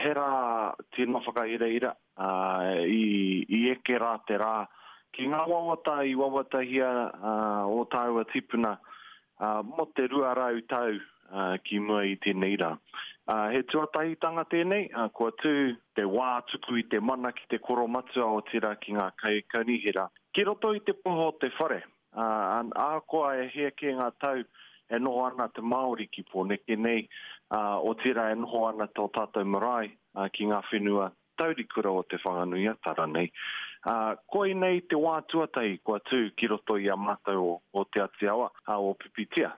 hera tino whakaira i eke rā te rā. Ki ngā wawata I wawatahia o tāua tipuna mo te rua rau tau ki mua I tēnei rā. He tuatahitanga tēnei, kua tū te wā tuku I te mana ki te koro matua o tira ki ngā kaunihera. Ki roto I te poho te whare, ākoa e hea ke ngā tau e noho ana te Māori ki pōneke nei, o tira e noho ana tō tātou marae ki ngā whenua taurikura o te whanganuia tara nei. Koi nei te wā tuatai kua tū ki roto I a mātou o te Atiawa o Pipitia.